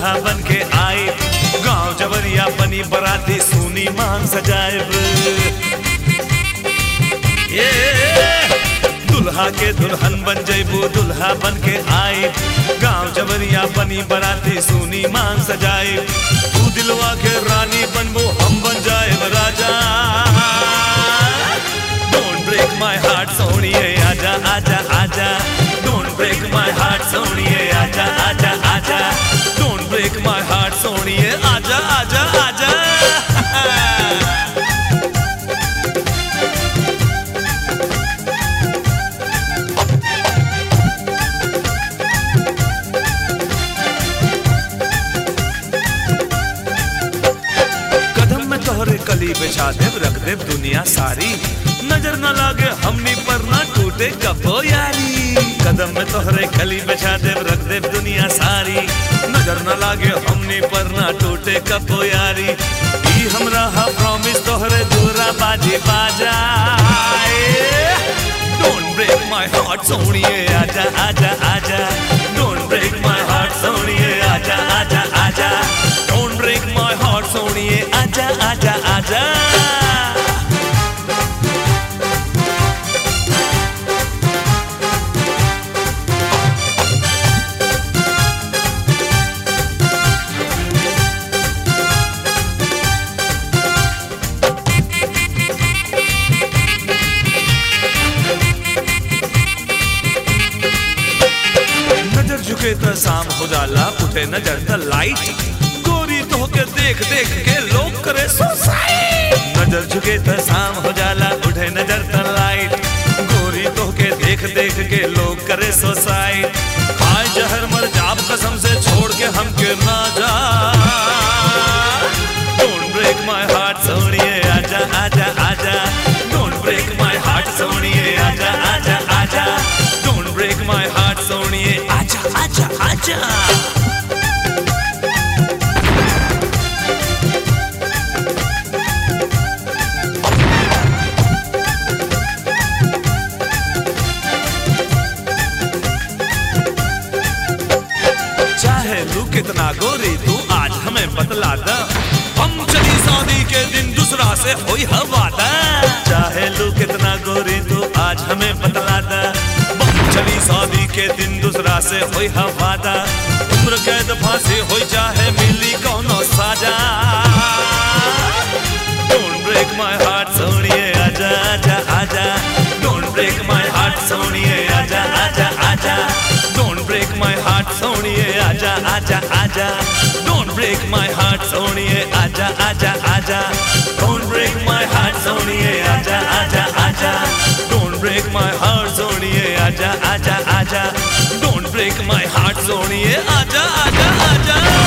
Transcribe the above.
दुल्हा बन के आए, गांव जवरिया बनी बराती सुनी मांग सजाएब। ये दुल्हा के दुल्हन बन जैबू दुल्हा बन के आए, गांव जवरिया बनी बराती सुनी मांग सजाए। तू दिलवा के रानी बनबो हम बन जाएब राजा। Don't break my heart सोनिए आजा आजा आजा। Don't break my heart सोनिए आजा आजा आजा। Don't break my heart सोनिए आजा आजा आजा। कली बिछा देव रख देव दुनिया सारी, नजर न लागे हमनी पर ना टूटे कबो यारी। कदम में तोहरे कली बिछा देव रख देव दुनिया सारी, नजर न लागे हमनी पर ना टूटे कबो यारी। ई हमरा हा प्रॉमिस तोहरे दूरा बाजी बाजा। Don't break my heart सोनिए आजा आजा आजा। Don't break my heart सोनिए आजा आजा आजा। Don't break my heart सोनिए आजा आजा आजा। नजर झुके तो शाम हो जाला, उठे नजर तो लाइट। गोरी तो के देख देख के लोग करे सुसाइड। नजर झुके तो शाम हो जाला, उठे नजर तो लाइट। गोरी तो के देख देख के लोग करे सुसाइड। खाए जहर मर जाब कसम से छोड़ के हमके ना जा। Don't break my heart सोनिए आजा आजा आजा। Don't break my heart सोनिए आजा आजा आजा। Don't break my heart सोनिए आजा आजा आजा। चाहे लू कितना गोरी तू आज हमें बतला दा, हम चली शादी के दिन दूसरा से होई हवादा। चाहे लू कितना गोरी तू आज हमें बतला दा, हम चली शादी के दिन दूसरा से होई हवादा। उम्र कैद फांसी होई चाहे मिली कौनो साजा। Don't break my heart सोनिए आजा आजा आजा। Don't break my heart सोनिए आजा आजा आजा। Don't break my heart सोनिए आजा आजा आजा। Don't break my heart सोनिए आजा आजा आजा। Don't break my heart सोनिए आजा आजा आजा। Don't break my heart सोनिए आजा आजा आजा। Don't break my heart सोनिए आजा आजा आजा।